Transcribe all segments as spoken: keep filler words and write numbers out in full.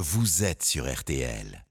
vous êtes sur R T L.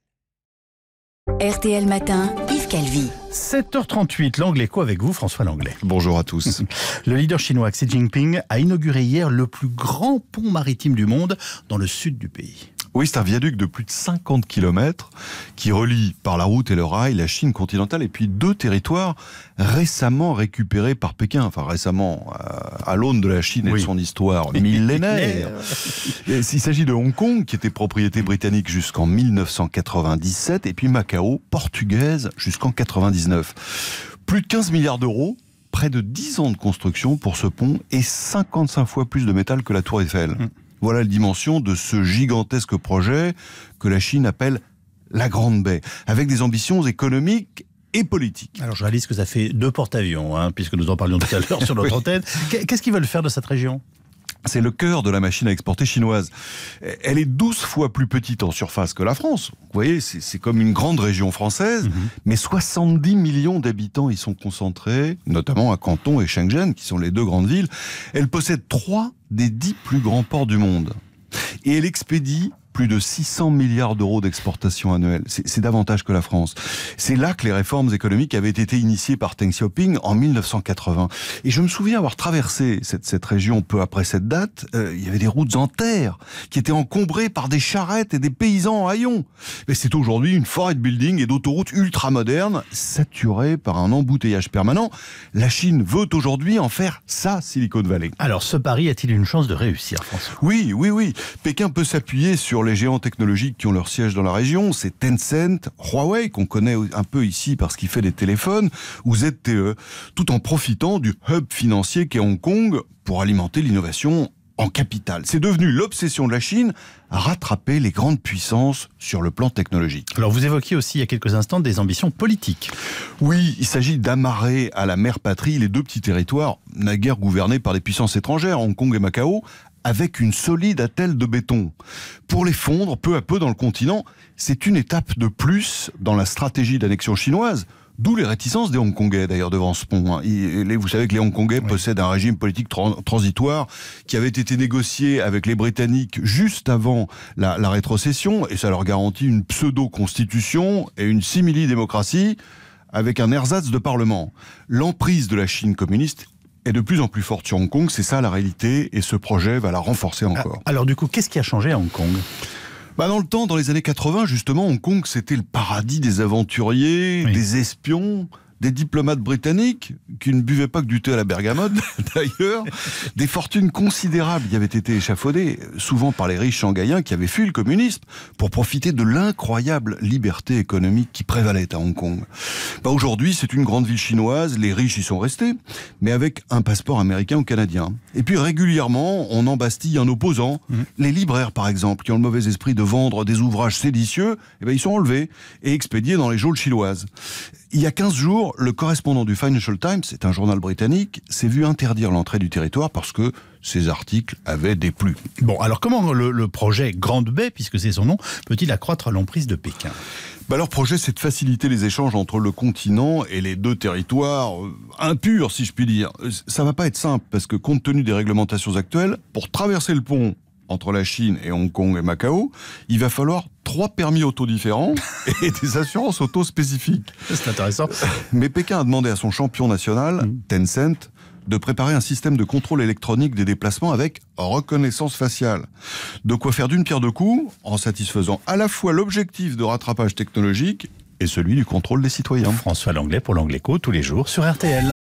R T L Matin, Yves Calvi. sept heures trente-huit, l'Angle Écho avec vous, François Langlais. Bonjour à tous. Le leader chinois Xi Jinping a inauguré hier le plus grand pont maritime du monde dans le sud du pays. Oui, c'est un viaduc de plus de cinquante kilomètres qui relie par la route et le rail la Chine continentale et puis deux territoires récemment récupérés par Pékin. Enfin récemment, à l'aune de la Chine et oui. de son histoire millénaire. Il s'agit de Hong Kong qui était propriété britannique jusqu'en mille neuf cent quatre-vingt-dix-sept et puis Macao, portugaise jusqu'en quatre-vingt-dix-neuf. Plus de quinze milliards d'euros. Près de dix ans de construction pour ce pont et cinquante-cinq fois plus de métal que la Tour Eiffel. Mmh. Voilà la dimension de ce gigantesque projet que la Chine appelle la Grande Baie, avec des ambitions économiques et politiques. Alors je réalise que ça fait deux porte-avions, hein, puisque nous en parlions tout à l'heure sur notre antenne. Qu'est-ce qu'ils veulent faire de cette région ? C'est le cœur de la machine à exporter chinoise. Elle est douze fois plus petite en surface que la France. Vous voyez, c'est, c'est comme une grande région française, mmh. mais soixante-dix millions d'habitants y sont concentrés, notamment à Canton et Shenzhen, qui sont les deux grandes villes. Elle possède trois des dix plus grands ports du monde. Et elle expédie plus de six cents milliards d'euros d'exportation annuelle. C'est, c'est davantage que la France. C'est là que les réformes économiques avaient été initiées par Deng Xiaoping en mille neuf cent quatre-vingts. Et je me souviens avoir traversé cette, cette région peu après cette date. Euh, il y avait des routes en terre qui étaient encombrées par des charrettes et des paysans en haillons. Mais c'est aujourd'hui une forêt de buildings et d'autoroutes ultra-modernes, saturées par un embouteillage permanent. La Chine veut aujourd'hui en faire sa Silicon Valley. Alors ce pari a-t-il une chance de réussir, François ? Oui, oui, oui. Pékin peut s'appuyer sur les géants technologiques qui ont leur siège dans la région, c'est Tencent, Huawei, qu'on connaît un peu ici parce qu'il fait des téléphones, ou Z T E, tout en profitant du hub financier qu'est Hong Kong pour alimenter l'innovation en capitale. C'est devenu l'obsession de la Chine à rattraper les grandes puissances sur le plan technologique. Alors vous évoquiez aussi il y a quelques instants des ambitions politiques. Oui, il s'agit d'amarrer à la mère patrie les deux petits territoires, naguère gouvernés par des puissances étrangères, Hong Kong et Macao, avec une solide attelle de béton. Pour les fondre peu à peu dans le continent, c'est une étape de plus dans la stratégie d'annexion chinoise, d'où les réticences des Hongkongais d'ailleurs devant ce pont. Vous savez que les Hongkongais oui. possèdent un régime politique tra- transitoire qui avait été négocié avec les Britanniques juste avant la, la rétrocession, et ça leur garantit une pseudo-constitution et une simili-démocratie avec un ersatz de parlement. L'emprise de la Chine communiste est de plus en plus forte sur Hong Kong, c'est ça la réalité, et ce projet va la renforcer encore. Alors du coup, qu'est-ce qui a changé à Hong Kong ? Bah dans le temps, dans les années quatre-vingts, justement, Hong Kong, c'était le paradis des aventuriers, oui. des espions, des diplomates britanniques qui ne buvaient pas que du thé à la bergamote, d'ailleurs. Des fortunes considérables y avaient été échafaudées, souvent par les riches shanghaïens qui avaient fui le communisme pour profiter de l'incroyable liberté économique qui prévalait à Hong Kong. Bah aujourd'hui, c'est une grande ville chinoise, les riches y sont restés, mais avec un passeport américain ou canadien. Et puis régulièrement, on embastille un opposant. Mmh. Les libraires, par exemple, qui ont le mauvais esprit de vendre des ouvrages séditieux, eh ben, ils sont enlevés et expédiés dans les geôles chinoises. Il y a quinze jours, le correspondant du Financial Times, c'est un journal britannique, s'est vu interdire l'entrée du territoire parce que ces articles avaient déplu. Bon, alors comment le, le projet Grande Baie, puisque c'est son nom, peut-il accroître l'emprise de Pékin ? Bah leur projet, c'est de faciliter les échanges entre le continent et les deux territoires euh, impurs, si je puis dire. Ça va pas être simple, parce que compte tenu des réglementations actuelles, pour traverser le pont entre la Chine et Hong Kong et Macao, il va falloir trois permis auto différents et des assurances auto spécifiques. C'est intéressant. Mais Pékin a demandé à son champion national, mmh. Tencent, de préparer un système de contrôle électronique des déplacements avec reconnaissance faciale. De quoi faire d'une pierre deux coups, en satisfaisant à la fois l'objectif de rattrapage technologique et celui du contrôle des citoyens. François Langlais pour l'Angle Écho, tous les jours sur R T L.